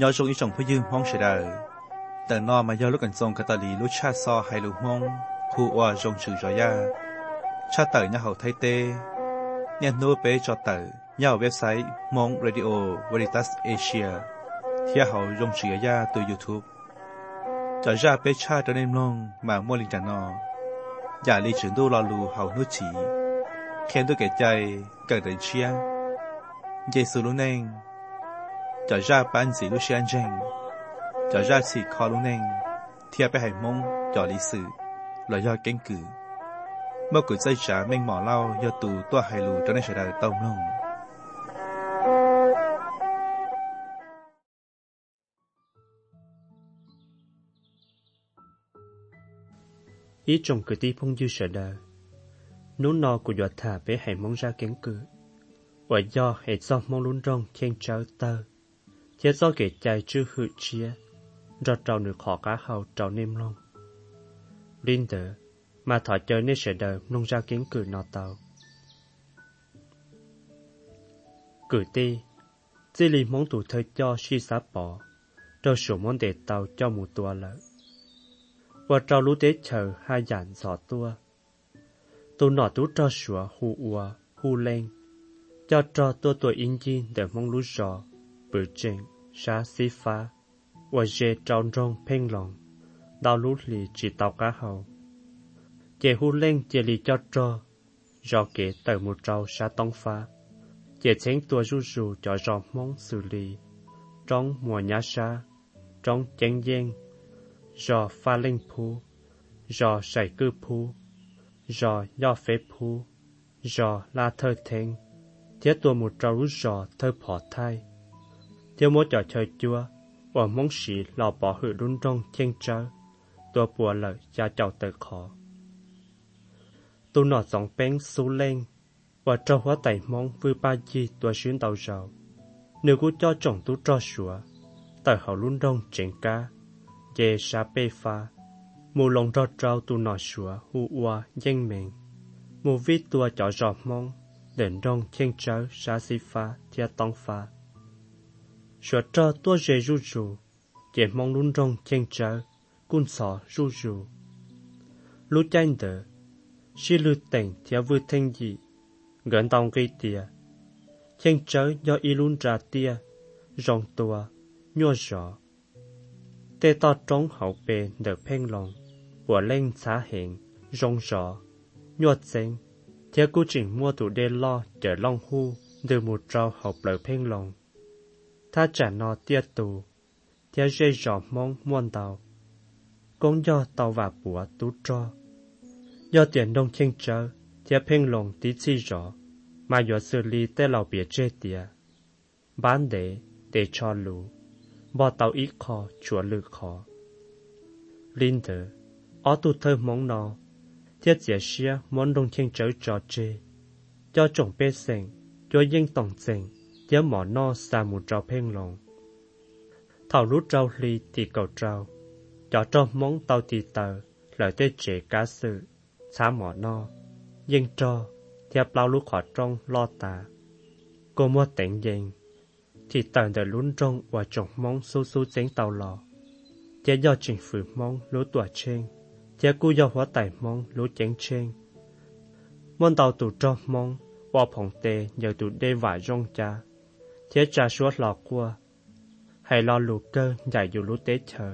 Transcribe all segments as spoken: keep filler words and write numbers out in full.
nhớ trong ý trong phía dương mong sẽ đờiแต่นอมาย่อลูกกันทรงกตาลีลูกชาซอไฮลูมงผู้ว่าจงชื่อจอยาชาเตอร์ย่าเขาไทเตเนี่ยโน้เปจอเตอร์ย่าเว็บไซต์มงเรดิโอเวริตัสเอเชียที่เขาจงชื่อยาตัวยูทูบจอยาเปชาตัวเนมลงมามัวลิงจันนออย่าลีถึงดูรอลูเขานุชีเขียนด้วยแก่ใจเกิดเชียเยซูลุเนงจอยาปันสีลูกเชียนเจงจอยาสีคอลุเนงเทียบไปให้มงจอลีสื่อลอยยอเก่งกือเมื่อกุใจจ๋าเม่งหมอเล่ายอตูตัวไฮลูจนได้เฉดายต้มลง ý trong cái tí phong dư sợ đời nú no của giọt thả bé hay mong ra kén cử và do hệ do mong luôn trong khen trở tơ chế do kể chạy chưa hự chia do trâu được họ cá hậu trâu nêm long linh tử mà thọ chơi nên sợ đời nông ra kén cử nọ tàu cử ti chỉ li mong tụ thời cho suy xá bỏ rồi sửa món để tàu cho một tua lợ và trâu lú tế chờ hai dàn giỏ tua tụ nọ tú cho sủa hù ua hù lên cho cho tua tuổi in chi để mong lú giỏ bự trình xá xí phá và dê trâu rong phênh lòng đào lú lì chỉ tàu cá hậu chè hù lên chè lì cho cho giỏ kể tờ một trâu xá tông phá chè chén tua rú rù cho giỏ mong xử lý trong mùa nhá xa trong chén giang do pha linh phú, do sải cư phú, do do phế phú, do la thơ thèn, thiết tua một trâu do thơ phỏ thai, thiết mỗi trò chơi chua, và mong sĩ lò bỏ hự đun trong thiên trơ, tua bùa lợi cha chậu tự khó. Tu nọ giọng bén xú lên, và trâu hóa tẩy mong vui ba chi tua xuyên tàu rào, nếu cú cho chồng tu cho sủa, tờ hậu đun trong chén cá. Dê xa bê pha, mù lòng rò trao tu nọ sủa hù ua danh mệnh, mù viết tua cho giọt mong, đền rong thiên trớ xa xí pha thia tông pha. Sủa trò tua dê ru ru, dê mong lún rong thiên trớ, cun sọ ru ru. Lú chanh đỡ, xí lưu tỉnh thia vư thanh dị, gần tông gây tìa. Thiên trớ do y lún ra tia, rong tua, nhua rõ. Tê to trống hậu bề được phênh lòng, của lên xã hiện, rong rõ, nhuột xanh, theo cú trình mua tủ đê lo chờ long hu, từ một trao hậu lời phênh lòng. Tha trả nó tia tù, theo dây rõ mong muôn tàu, cũng do tàu và bùa tú cho. Do tiền đông chênh trớ, theo phênh lòng tí chi rõ, mà do xử lý tê lào bìa chê tìa. Bán để, để cho lũ. Bỏ tàu ít khó, chúa lự khó. Linh tử, ó tụ thơ mong nó, thiết dễ xia món đông thiên trở trò chê. Cho chồng bê xanh, cho dân tổng xanh, thiết mỏ nó xa một trò phênh lòng. Thảo lút trao ly thì cầu trao, cho cho mong tàu tì tờ, lời tê chế cá sự, xá mỏ nó. Dân cho, thiết bao lúc khó trong lo tà. Cô mua tỉnh dân. Thì tận đời lún trong và trồng mong su su chén tàu lò. Chế do trình phử mong lúa tỏa trên, chế cú do hóa tài mong lúa chén trên. Môn tàu tụ cho mong, và phòng tê nhờ tụ đê vải rong cha. Chế trà suốt lò qua, hay lo lù cơ giải dù lúa tế chờ.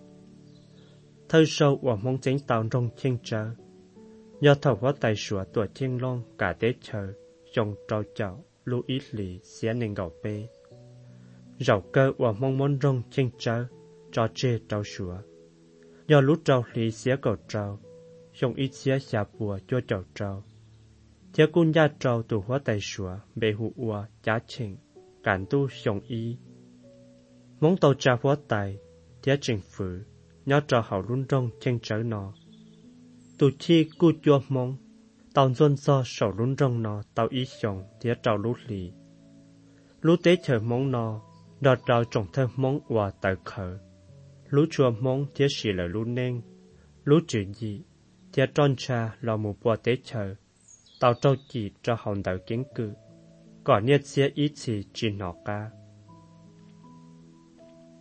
Thơ sâu và mong chén tàu rong thiên trở. Do thầu hóa tài sủa tỏa thiên long cả tế chờ, dòng trao chảo, lúa ít lì xé nên gạo bê. Rau cơ và mong món rong chênh trớ, cho chê trao sủa. Do lú trao lý xế cầu trao, dùng ít xế xà bùa cho trao trao. Thế cung gia trao tù hóa tài sủa, bề hụ ua, chá chênh, cản tu dùng ý. Mong tàu trà hóa tài, thế trình phử, nhó trao hảo lún rong chênh trớ nọ. Tù chi cu chua mong, tàu dôn do sầu lún rong nọ, tàu ý dùng, thế trao lú lì. Lú tế chờ mong nọ, đọt rào trồng thơ mong hòa tại khờ. Lú chua mong thiết sĩ là lú nên. Lú chữ gì, thiết tròn cha là một bùa tế chờ. Tàu trâu chỉ cho hồng đạo kiến cử. Còn nhiệt xế ít xì chỉ nọ ca.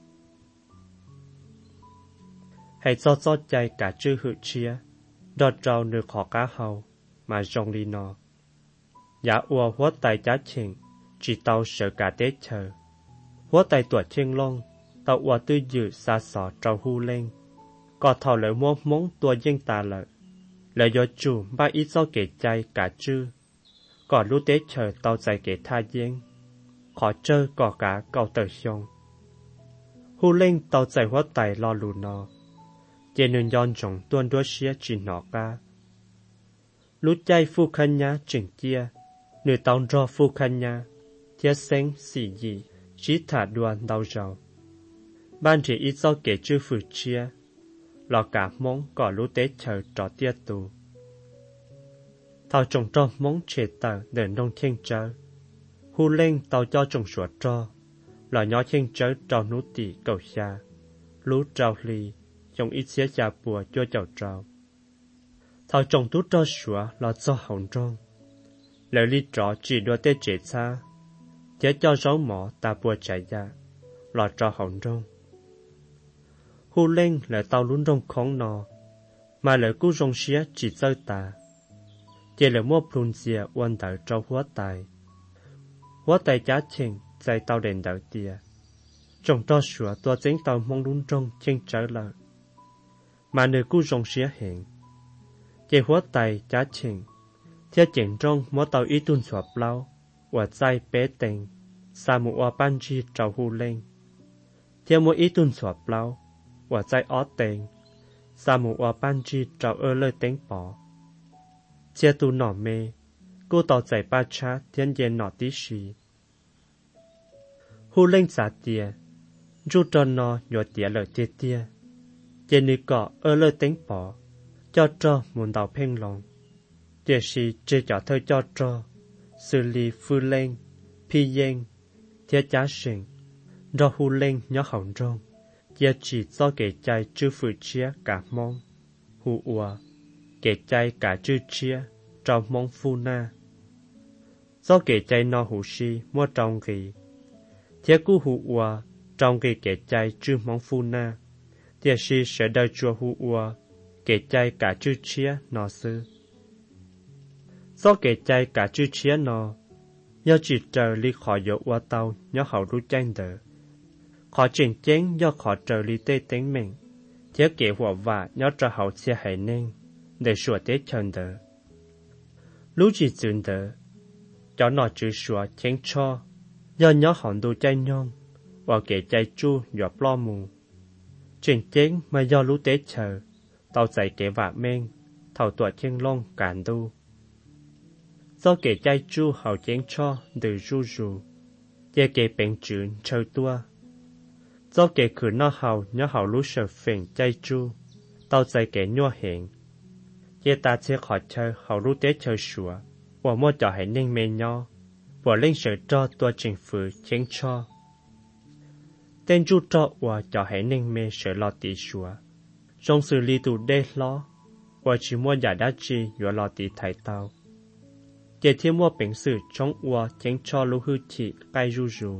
hay cho cho chạy cả chữ hữu chia, đợt trâu nửa khó cá hầu, mà rong đi nọ. Giá ua hóa tay giá chỉnh, chỉ tàu sợ cả tế chờ. Hóa tay tuột trên lông, tàu ua tư dự xa xỏ trâu hưu lên. Có thảo lợi mua mông tua dân tà lợi. Lợi do chủ ba ít do kể chay cả chư. Có lúc tế chờ tàu chạy kể tha dân. Khó chơi có cả cầu tờ xong. Hưu lên tàu chạy hóa tay lo lù nọ. Chế nên dọn trọng tuôn đua xía chỉ nọ ca. Lúc chay phu khăn nhá chỉnh kia. Nửa tàu rò phu khăn nhá. Thiết sinh xỉ dị. Chỉ thả đoàn đau rào. Ban chỉ ít do kể chư phử chia. Lò cả mông có lúc tế chờ trò tiết tù. Thảo trồng trò mông chế tờ để nông thiên trở. Hù lên tàu cho trồng sủa trò. Lò nhỏ thiên trở trò nụ tỉ cầu xa. Lú trào lì, dùng ít xế giả bùa cho chào trào. Thảo trồng tú trò sủa lò cho hồng trông. Lợi lý trò chỉ đua tế chế xa. Thế cho rau mỏ ta bùa chạy ra. Lò trò hồng trông. Hù lên là tàu lún rong khóng nọ, mà lời cú rong xía chỉ dơ ta. Chỉ là mua plun dìa uan đợi trâu hóa tài. Hóa tài giá chênh dạy tàu đèn đợi tìa. Trong trò sủa tòa chênh tàu mong lún rong chênh trở lợi. Mà lời cú rong xía hẹn. Chỉ hóa tài giá chênh, thế chênh rong mua tàu ý tuân sọp lao, và dạy bế tình, xa mụ hoa ban chi trâu hù lên. Thế mua ý tuân sọp lao, và chạy ó tên, xa mù hoa ban chi trào ơ lời tiếng bỏ. Chia tu nọ mê, cô tàu chạy ba chá thiên nhiên nọ tí xì. Hù lên giả tìa, ru trò nọ nhỏ tìa lời tìa tìa. Chia nữ cọ ơ lời tiếng bỏ, cho trò muốn đào phênh lòng. Tìa xì chê cho thơ cho trò, xử lý phu lên, phi yên, thiết giá sinh, rò hù lên nhỏ hỏng rong. Giờ chỉ do kể chay chư phụ chia cả mong, hù ua, kể chay cả chư chia, trong mong phu na. Do kể chay no hù si mua trong kỳ. Thế cú hù ua, trong kỳ kể chay chư mong phu na. Thế si sẽ đợi chùa hù ua, kể chay cả chư chia no sư. Do kể chay cả chư chia no, giờ chỉ chờ lý khỏi dỗ ua tàu nhớ hậu rú chanh đỡ. Khó trình chén do khó trở lý tê tính mình, thiết kế hòa vả nhớ trở hậu xe hải nên, để sửa tế chân đỡ. Lúc chỉ dừng đỡ, cháu nó chữ sửa chén cho, do nhớ hỏng đồ chay nhông, và kể chay chu dọa lo mù. Trình chén mà do lúc tế chờ, tàu dạy kể vả men, thảo tọa chân lông cản đu. Do kể chay chu hậu chén cho, từ ru ru, để kể bệnh trữ chờ tua. Do kể khử nó hào nhớ hào lũ sở phình chay chu, tao dạy kể nhua hẹn. Dê ta sẽ khỏi chơi hào lũ tế chơi sủa, và mua cho hãy nên mê nho, và lên sở cho tòa trình phủ chén cho. Tên chú cho và cho hãy nên mê sở lọ tí sủa. Trong sự lý tù đê lo, và chỉ mua giả đá chi và lọ tí thái tao. Dê thêm mua bệnh sự trong và chén cho lũ hư thị cay ru ru.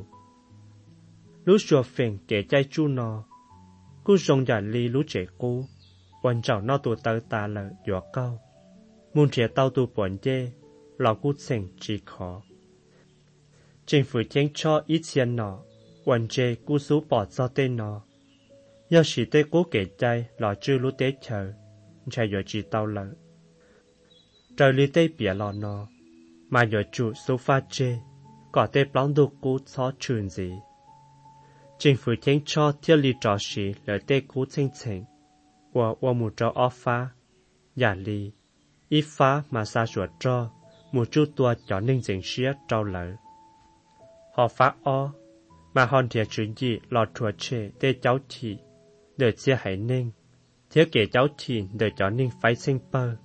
Lúc sửa phèn kể chay chu nọ, cú rong giả ly lúc trẻ cú, quan trọng nó tụ tớ ta là dọa cao. Muốn trẻ tao tụ bọn dê, lò cú xanh chỉ khó. Chính phủ chén cho ít tiền nọ, quan dê cú số bỏ cho tên nọ. Do sĩ tế cố kể chay lò chư lúc tế chờ, chạy dọa chỉ tao lợi. Trời lý tế bịa lò nọ, mà dọa chủ số pha chê, có tế plóng đồ cú xó trường gì. Chính phủ chén cho thiết lý trò sĩ lợi tế cú chênh chênh, và và một trò ổ phá, giả lý, ít phá mà xa ruột trò, một chút tua cho nên dành xía trao lợi. Họ phá ổ, mà hòn thiệt chuyện gì lọt thua chê tế cháu thị, để chia hãy nên, thiết kế cháu thị để cho nên phải sinh bơ.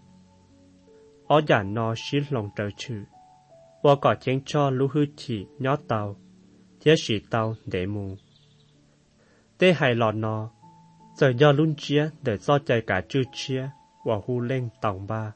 Ổ giả nó xí lòng trở chữ, và có chén cho lũ hư thị nhỏ tàu, thiết sĩ tàu để mù. Tế hài lọt nó, giờ do luôn chia để do chạy cả chư chia, và hù lên tổng ba.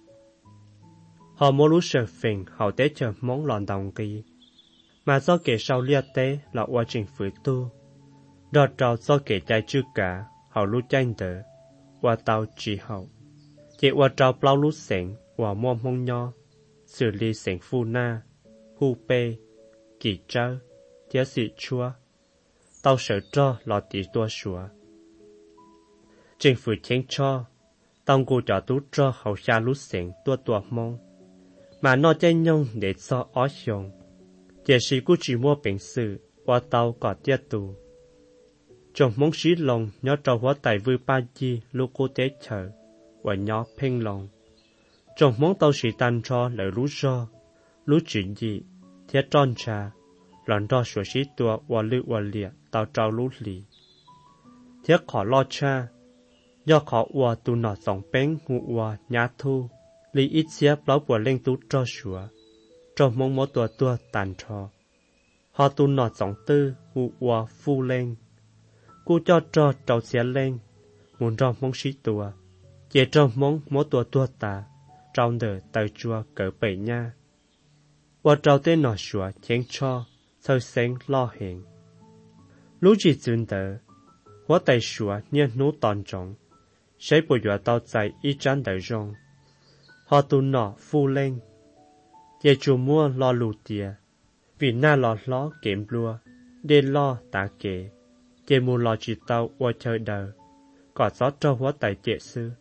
Họ mô lũ sở phình hậu tế chờ mong lòn đồng kỳ, mà do kể sau lia tế là quá trình phứ tu. Đợt trào do kể chạy chư cả, hậu lũ tranh tờ và tàu chỉ hậu chỉ và trao bao lũ sẻng và mom hông nho xử lý sẻng phu na hu pê kỳ trơ tiếc sĩ chua tàu sở cho lọ tí tua sủa chính phủ chén cho tông cô cho tú cho hậu xa lũ sẻng tua tua mong mà nó tranh nhông để so ó xiong chỉ sĩ cô chỉ mua bệnh sự và tàu có tiết tù trong mong sĩ lòng nhớ trâu hóa tài vui ba chi lúc cô tế chờ và nhớ phênh lòng trong mong tàu sĩ tan cho lời lũ do lũ chuyện gì thiết tròn trà lần đó sửa sĩ tua và lưu và liệt tàu trâu lũ lì thiết khó lo cha do khó và tu nọ sòng bén ngụ và nhá thu lý ít xếp lão bùa lên tú cho sửa trong mong mỗi tua tua tàn trò họ tu nọ sòng tư ngụ và phu lên cô cho cho trâu xé lên muốn trong mong sĩ tua chỉ trong mong mỗi tua tua ta trong đời tàu chua cỡ bảy nha và trâu tên nọ sửa chén cho sơ sáng lo hiện lúc chỉ dừng đỡ hóa tay sửa như nú tòn trọng sẽ bồi dưỡng tàu chạy ít chán đời rong họ tu nọ phu lên về chùa mua lo lù tìa vì na lo ló kiếm lua để lo tả kể về mua lo chỉ tàu qua chơi đời có gió cho hóa tay trệ sư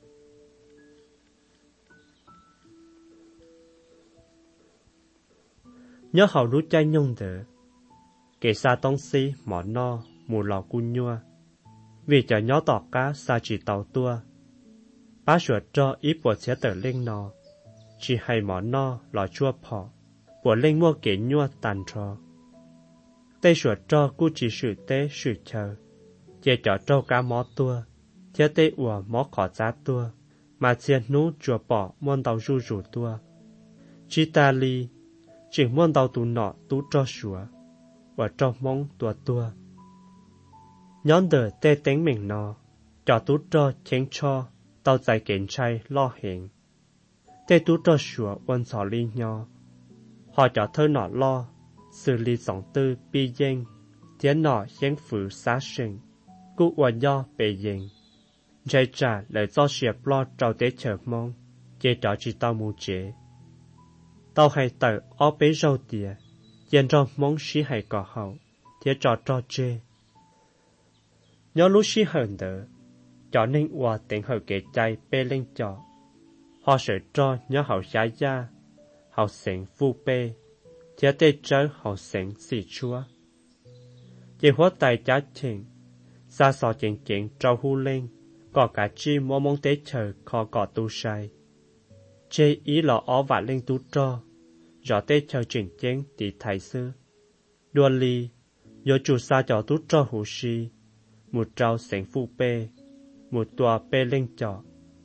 nhớ hậu lũ chai nhung đỡ kể xa tông si mỏ no mù lò cun nhua vì cho nhó tỏ cá xa chỉ tàu tua bá sửa cho ít bộ xe tờ lên nò chỉ hay mỏ no lò chua phỏ bộ lên mua kể nhua tàn trò tê sửa cho cu chỉ sự tê sự chờ chê cho trâu cá mó tua thế tê ủa mó khó giá tua mà chiên nú chùa bỏ muôn tàu ru rủ tua chỉ ta li chỉ muôn tàu tù nọ tú cho sủa và cho mong tua tua nhón đời tê tính mình nọ cho tú cho chén cho tàu dài kiện chay lo hiện tê tú cho sủa quân sò li nho họ cho thơ nọ lo xử lý sòng tư bi danh tiến nọ hiến phủ xá sinh cụ và do bề dình trái trả lời do xếp lo trao tế chờ mong chế trò chỉ tao mù chế tao hay tờ ó bế rau tìa yên trong mong xí hay cỏ hậu thế trò trò chê nhớ lúc xí hờn đỡ cho nên hòa tỉnh hậu kể chay bê lên trò họ sẽ cho nhớ hậu xá gia hậu sinh phu bê thế tê trớ hậu sinh xì chúa chỉ hóa tài giá trình xa xò chỉnh chỉnh trâu hú lên có cả chi mô mong tế chờ khó có tu sai chê ý lọ ó vạ lên tu cho rõ tế chờ chỉnh chén tí thầy sư đua ly do chủ xa cho tu cho hú si một trâu sinh phu bê một tòa bê lên trọ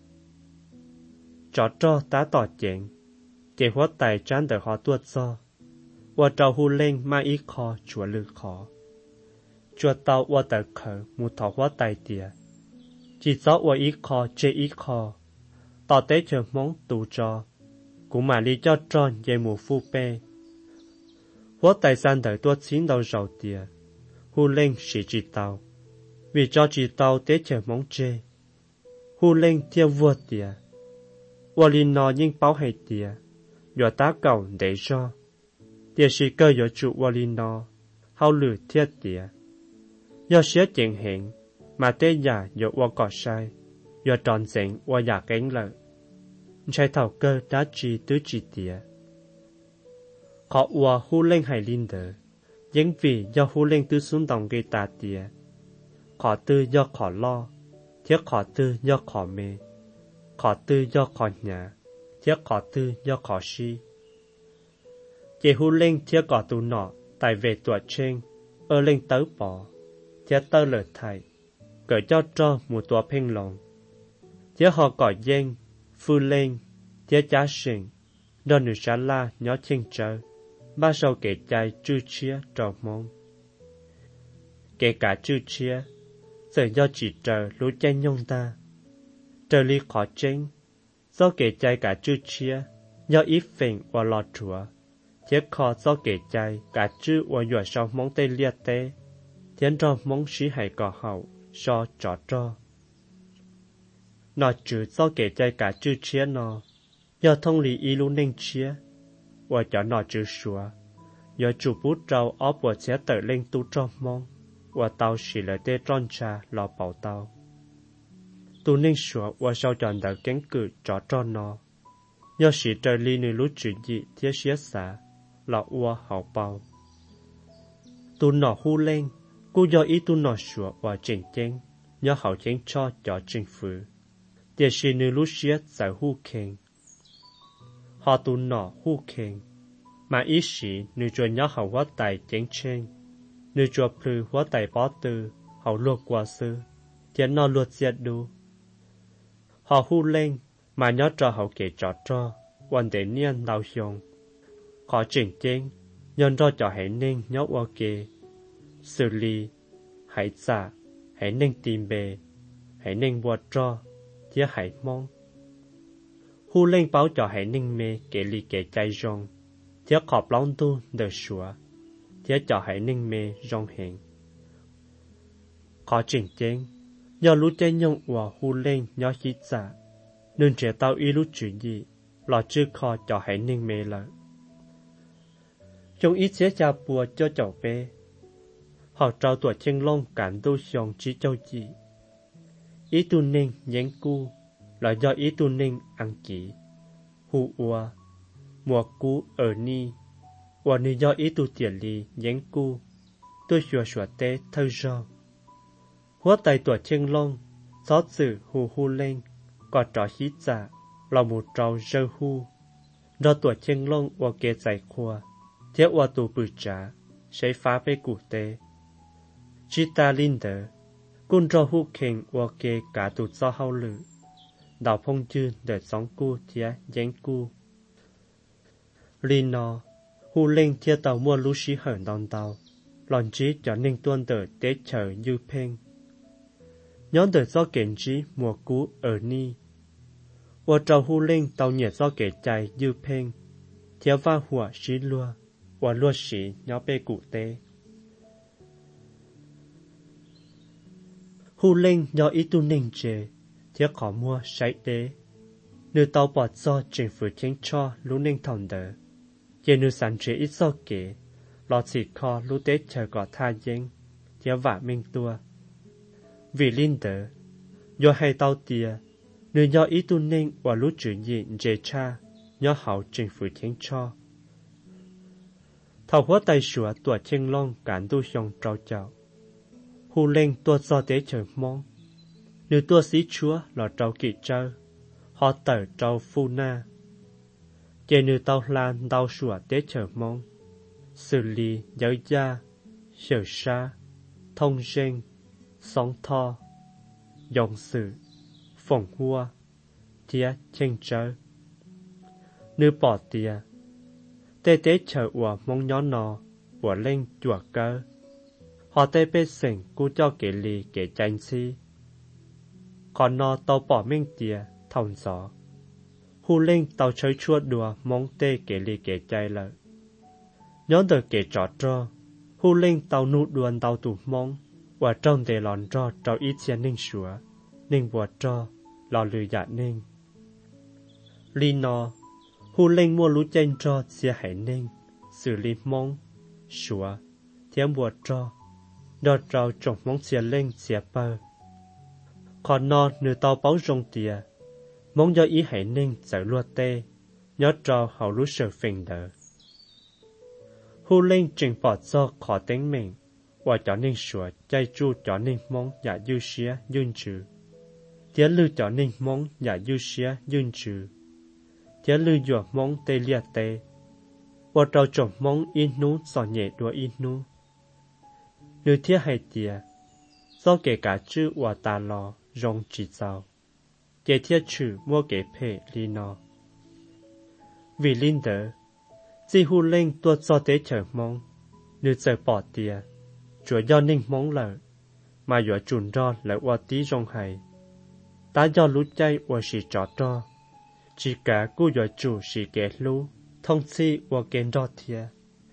trọ cho tá tỏ chén chỉ hóa tài chán đời họ tuột do và trâu hú lên mà ý khó chúa lư khó chúa tàu và tờ khờ một thọ hóa tài tìa chỉ rõ và ý khó chê ý khó tỏ tế chờ mong tù cho cũng mà lý cho tròn dây mù phu bê hóa tài gian đời tuột xin đầu rầu tìa hú lên sĩ chỉ tàu vì cho chỉ tàu tế chờ mong chê hú lên theo vua tìa và lý nó nhưng báo hay tìa do tá cầu để cho tìa sĩ cơ do chủ và lý nó hao lử thiết tìa do xế chuyện hiện mà tế giả do qua cỏ sai do tròn dịnh qua giả cánh lợi trái thảo cơ đã trì tứ trì tìa khó qua hú lên hay linh đỡ những vì do hú lên tứ xuống đồng gây tà tìa khó tư do khó lo thiết khó tư do khó mê khó tư do khó nhà thiết khó tư do khó si chỉ hú lên thiết có tù nọ tại về tuổi trên ở lên tớ bỏ thiết tơ lời thầy cởi cho cho một tòa phênh lòng thiết họ cỏ danh phu lên thiết giá sinh đo nữ xá la nhỏ chênh trơ ba sau kể chai chư chia trò mong kể cả chư chia giờ do chỉ chờ lũ chai nhông ta trời ly khó chênh do kể chai cả chư chia do ít phình và lò chùa thiết khó do kể chai cả chư và dọa sau mong tê liệt tê thiến cho mong sĩ hải cỏ hậu so trọ cho nó chữ do kể chạy cả chữ chia nó do thông lý ý lúc nên chia và cho nó chữ sủa do chủ bút trâu ốp và sẽ tự lên tu trong mong và tao chỉ là tê tròn trà lò bảo tao tu nên sủa và sau chọn đợi cánh cử cho tròn nó do chỉ trời ly nơi lúc chuyện gì thiết xía xả là ua hậu bao tu nọ hu lên cô do ý tu nọ sủa và chỉnh chén nhớ hậu chén cho cho chính phủ để chỉ nơi lúc xía giải hu khen họ tu nọ hu khen mà ý sĩ nơi cho nhớ hậu hóa tài chén chén nơi cho plư hóa tài bó tư hậu luộc qua sư chén nọ luộc giết đu họ hu lên mà nhớ cho hậu kể cho choวันเดเนียนดาวชงขอจริงจริงย้อนรอจ่อให้นิ่งยกว่าเกสุลีให้จ่าให้นิ่งตีมเบให้นิ่งบัวจ่อเที่ยให้มองหูเล่งเป้าจ่อให้นิ่งเมเกลีเกใจจงเที่ยขอบล้องตู้เดือดชัวเที่ยจ่อให้นิ่งเมจงเห็นขอจริงจริงย้อนรู้ใจยงว่าหูเล่งย้อนคิดจ่านึ่งเจ้าเต้าอีรู้จุดยี่lò chư kho cho hãy ninh mê lợi. Trong ít chế cha bùa cho cháu bé, họ trao tuổi chân lông cản đô xong trí châu chị. Ý tu ninh nhánh cu là do ý tu ninh ăn chỉ. Hù ua, mùa cu ở ni, và ni do ý tu tiền lì nhánh cu, tôi xùa xùa tế thơ rò. Hóa tay tuổi chân lông, gió dự hù hù lên, có trò hít dạ. Là một trâu rơ hu, do tuổi chân lông và kế giải khoa, thiết và tù bự trả, sẽ phá bê cụ tế. Chỉ ta linh đỡ, cún rô hu khen và kế cả tù do hao lự, đào phong chư để sống cu thiết dánh cu. Linh nó, hu linh thiết tàu mua lũ sĩ hởn đòn tàu, lòn trí cho nên tuân đỡ tế chờ như phên. Nhóm đỡ do kền trí mùa cú ở ni, và trâu hu lên tàu nhiệt do kể chạy như phên, thiếu va hùa xí lua, và lua xí nhỏ bê cụ tế. Hu lên do ý tu ninh chê, thiếu khó mua sáy tế. Nữ tàu bỏ do trình phủ chênh cho lũ ninh thòng đỡ. Dê nữ sản chế ít do kể, lọ chỉ kho lũ tế chờ gõ tha dênh, thiếu vả minh tua. Vì linh đỡ, do hay tàu tìa, nơi nhỏ ý tu ninh và lũ chủ nhịn dễ cha, nhỏ hậu trình phủ thiên cho. Thảo hóa tay sủa tùa chân long cản tu xong trao chào. Hù lên tùa do tế trời mong. Nếu tùa sĩ chúa là trao kỵ trao, họ tờ trao phu na. Chê nếu tao lan đau sủa tế trời mong. Xử lý giáo gia, sở xa, thông rên, sóng tho, dòng sự. Phòng hua, tía chân trơ. Nữ bỏ tía, tê tế chờ ủa mong nhỏ nọ, ủa lên chùa cơ. Họ tê bê sinh cú cho kể lì kể chanh si. Còn nọ tàu bỏ minh tía, thông gió. Hù lên tàu chơi chua đùa mong tê kể lì kể chay lợi. Nhớ đờ kể trọ trò, hù lên tàu nụ đuôn tàu tù mong, và trong đề lòn trò trò ít xe ninh sủa, ninh bùa trò. Lò lử dạ nên Lý nó hù lên mua lũ chênh cho xìa hải nên xử lý mong sủa thiếm bùa cho đọt rào trồng mong xìa lên xìa bơ còn nó nửa tàu báo rong tìa mong do ý hải nên giải lua tê nhớ trào hậu lũ sở phình đỡ hù lên trình bỏ cho khó tính mình và cho nên sủa chay chu cho nên mong dạ dư xìa duyên trừ Tiết lưu cho nên mong nhà dư xía duyên trừ. Tiết lưu dùa mong tê lia tê. Và trao trồng mong in nú sò nhẹ đùa in nú. Nếu thiết hay tìa, do kể cả chữ và tà lò rong chỉ giáo. Kể thiết chữ mua kể phê lý nó. Vì linh đỡ, dì hù lên tuột do tế chờ mong. Nếu giờ bỏ tìa, chúa do ninh mong lỡ. Mà dùa chùn ro lại qua tí rong hay. Ta do lũ chay và sĩ trọ trò. Chỉ cả cô dọa chủ sĩ kẻ lũ, thông si và kén rọ thịa.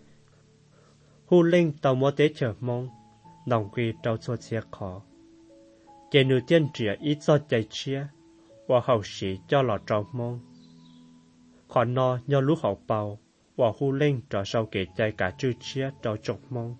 Hù lên tàu mô tế chờ mong, đồng quy trao cho xe khó. Kẻ nữ tiên trịa ít do chạy chia, và hậu sĩ cho lọ trâu mong. Khỏi nó nhờ lúc hậu bầu, và hù lên trở sau kể chạy cả chư chia trâu chọc mong.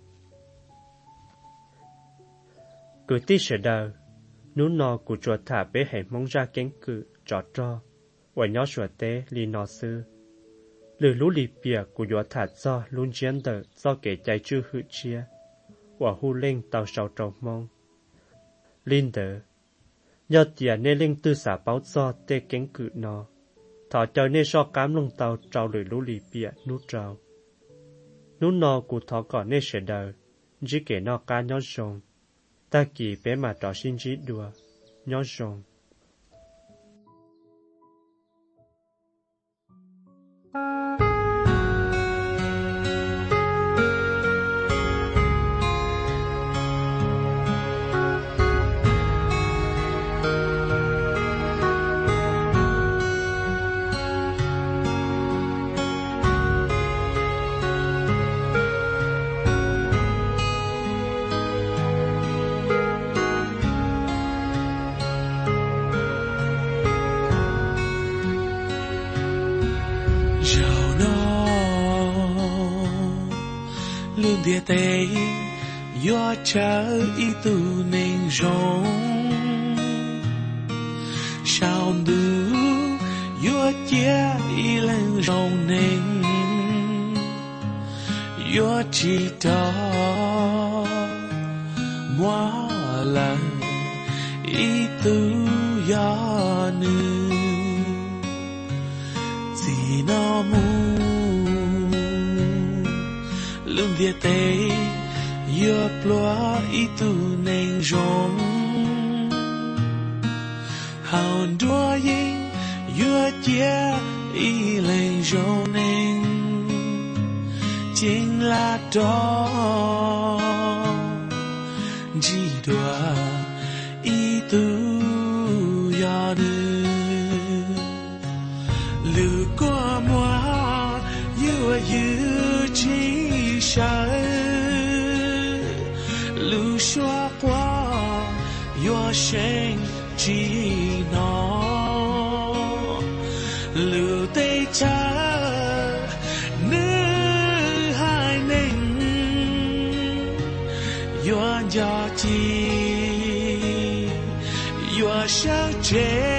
Cứ tí sẽ đào, nú nó của chuột thả bế hệ mong ra kén cự, trọ trò, và nhỏ sủa tế lì nó sư. Lử lũ lì bìa của chuột thả do luôn chiến đợi do kể chạy chư hữu chia, và hù lên tàu sầu trâu mong. Linh đỡ, nhờ tìa nên linh tư xả báo do tê kén cự nó, thọ chờ nên so cám lông tàu trao lử lũ lì bìa nú trao. Nú nó của thọ còn nên sẽ đào, chỉ kể nó cá nhỏ rồng. Ta kỳ bé mà trò xin chí đùa, nhỏ rồng. địa tây do chờ ý tu nên rong sao đủ do chia ý lên rong nên do chỉ đó mua lần ý tu do nữ gì nó mu lưng địa tây do plua ý tu nên rong hào đua yên do chia ý lên rong nên chính là đó chỉ đùa ý tu do đưa lưu qua mua yêu yêu chỉ sợ lưu xóa qua yêu sinh chỉ nó lưu tây cha do chi do sao chế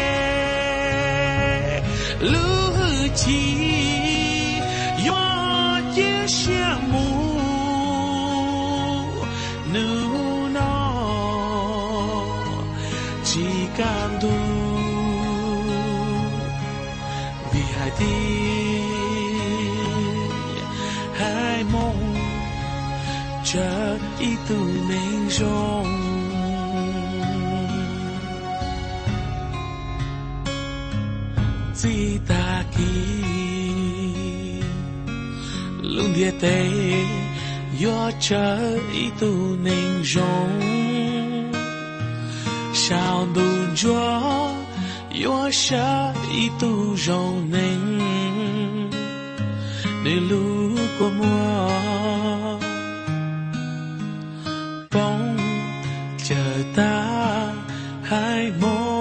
lưu chi do chia sẻ mu nu nó chỉ cảm tu vì hai tiếng hai mong chợt ý tu nên rong chỉ ta kỳ luôn địa tây do chợt ý tu nên rong sao đun gió do sa ý tu rong nên để lũ của mùa bóng chờ ta hai mong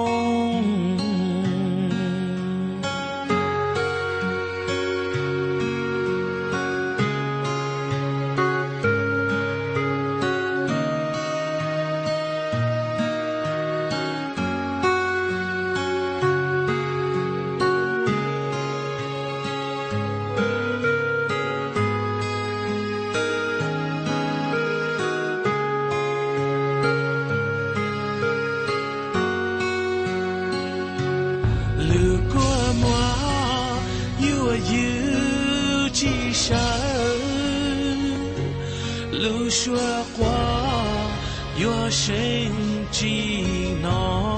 lưu xóa qua do sinh chỉ nó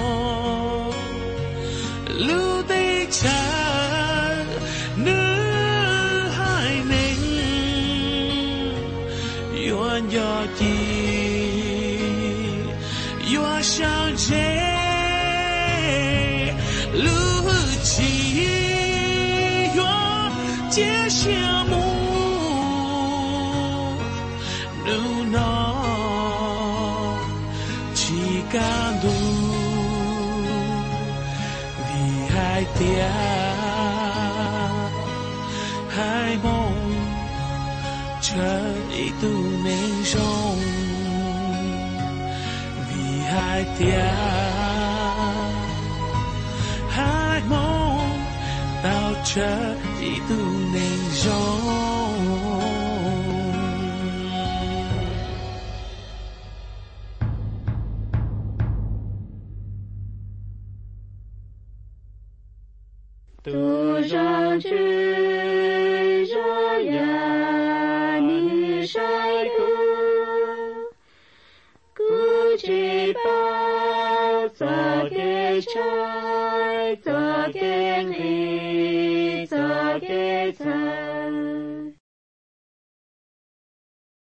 lưu tây cha nữ hai nên do do chi do sao chế lưu chi do chia sẻ mu cảm đủ tia hai mong chờ ý tu nên rong vì hai tia hai mong tao chờ ý tu nên rong tu rằng chữ cho ya ni sai ku ku chỉ bao giờ cái trái giờ cái